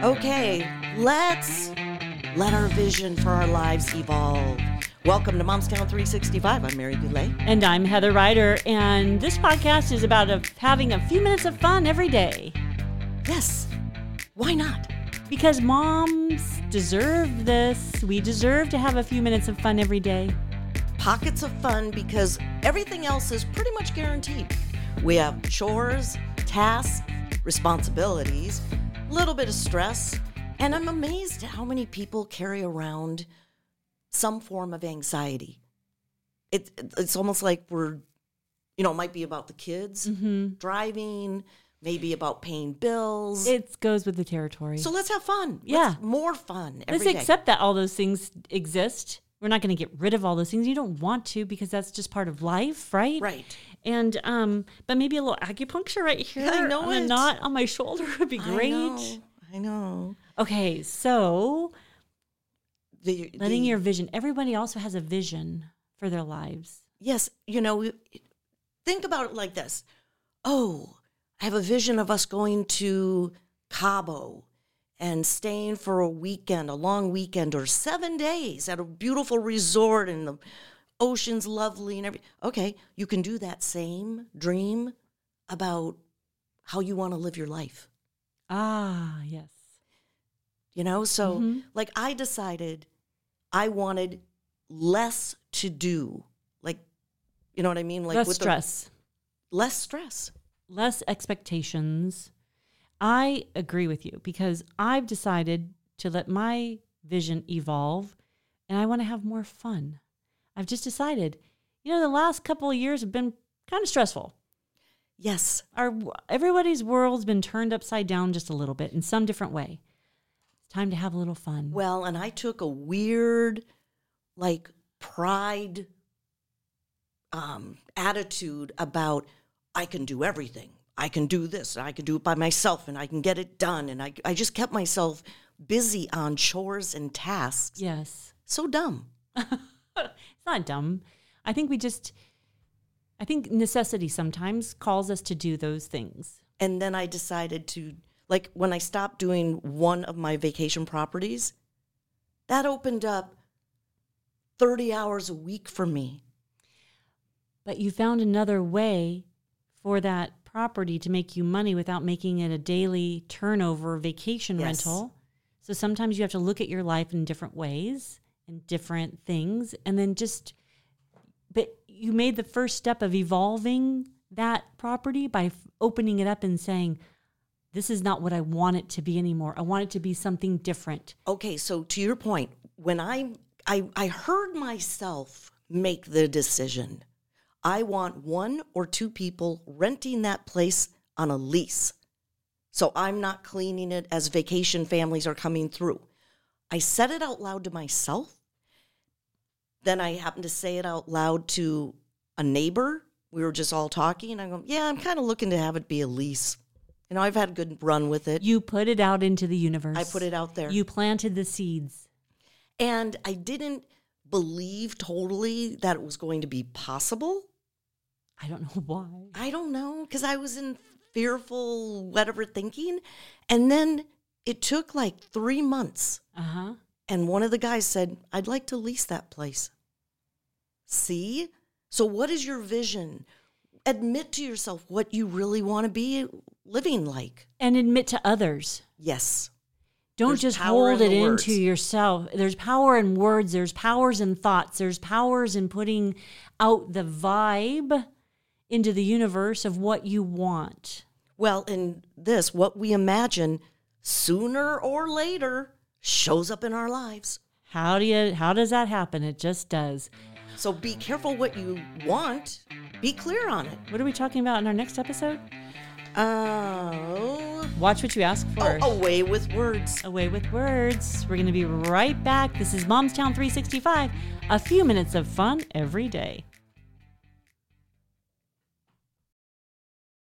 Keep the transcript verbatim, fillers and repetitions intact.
Okay, let's let our vision for our lives evolve. Welcome to Momstown three sixty-five. I'm Mary Goulet. And I'm Heather Ryder. And this podcast is about a, having a few minutes of fun every day. Yes, why not? Because moms deserve this. We deserve to have a few minutes of fun every day. Pockets of fun because everything else is pretty much guaranteed. We have chores, tasks, responsibilities, a little bit of stress, and I'm amazed at how many people carry around some form of anxiety. It, it's almost like we're, you know, it might be about the kids, Mm-hmm. driving, maybe about paying bills. It goes with the territory. So let's have fun. Yeah. Let's more fun every Let's day. accept that all those things exist. We're not going to get rid of all those things. You don't want to because that's just part of life, right? Right. And, um, but maybe a little acupuncture right here. I know on it. A knot on my shoulder would be great. I know. I know. Okay, so The, letting the- your vision. Everybody also has a vision for their lives. Yes, you know, think about it like this. Oh, I have a vision of us going to Cabo and staying for a weekend, a long weekend, or seven days at a beautiful resort and the ocean's lovely and everything. Okay, you can do that same dream about how you want to live your life. Ah, yes. You know, so Mhm. like I decided I wanted less to do. Like, you know what I mean? Like Less with the- stress. less stress. Less expectations. I agree with you because I've decided to let my vision evolve and I want to have more fun. I've just decided, you know, the last couple of years have been kind of stressful. Yes. Our everybody's world's been turned upside down just a little bit in some different way. It's time to have a little fun. Well, and I took a weird, like, pride um, attitude about I can do everything. I can do this. I can do it by myself, and I can get it done. And I, I just kept myself busy on chores and tasks. Yes. So dumb. It's not dumb. I think we just, I think necessity sometimes calls us to do those things. And then I decided to, like, when I stopped doing one of my vacation properties, that opened up thirty hours a week for me. But you found another way for that property to make you money without making it a daily turnover vacation Yes. rental. So sometimes you have to look at your life in different ways and different things. And then just, but you made the first step of evolving that property by f- opening it up and saying, this is not what I want it to be anymore. I want it to be something different. Okay, so to your point, when I I, I heard myself make the decision, I want one or two people renting that place on a lease. So I'm not cleaning it as vacation families are coming through. I said it out loud to myself. Then I happened to say it out loud to a neighbor. We were just all talking, and I go, yeah, I'm kind of looking to have it be a lease. You know, I've had a good run with it. You put it out into the universe. I put it out there. You planted the seeds. And I didn't believe totally that it was going to be possible. I don't know why. I don't know, because I was in fearful, whatever thinking. And then it took like three months. Uh-huh. And one of the guys said, I'd like to lease that place. See? So what is your vision? Admit to yourself what you really want to be living like. And admit to others. Yes. Don't There's just power hold in it the into words. yourself. There's power in words. There's powers in thoughts. There's powers in putting out the vibe into the universe of what you want. Well, in this, what we imagine sooner or later shows up in our lives. How do you? How does that happen? It just does. So be careful what you want. Be clear on it. What are we talking about in our next episode? Oh, Watch what you ask for. oh away with words. Away with words. We're going to be right back. This is Momstown three sixty-five. A few minutes of fun every day.